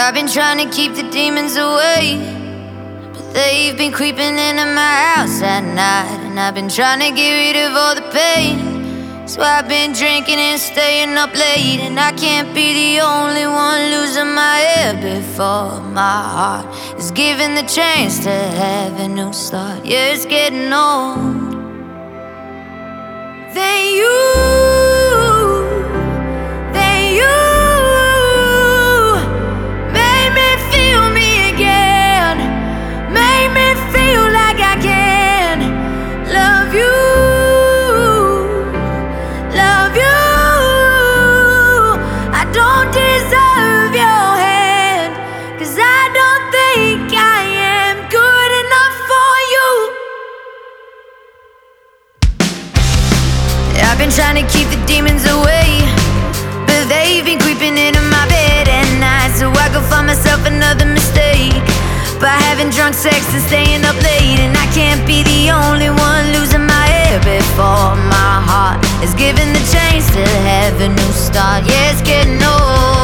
I've been trying to keep the demons away, but they've been creeping into my house at night. And I've been trying to get rid of all the pain, so I've been drinking and staying up late. And I can't be the only one losing my head before my heart is given the chance to have a new start. Yeah, it's getting old. Then you made me feel me again, made me feel like I can love you, love you. I don't deserve your hand, 'cause I don't think I am good enough for you. I've been trying to keep the demons away, but they've been creeping into my bed at night. So I go find myself another mistake by having drunk sex and staying up late. And I can't be the only one losing my head before my heart is given the chance to have a new start. Yeah, it's getting old.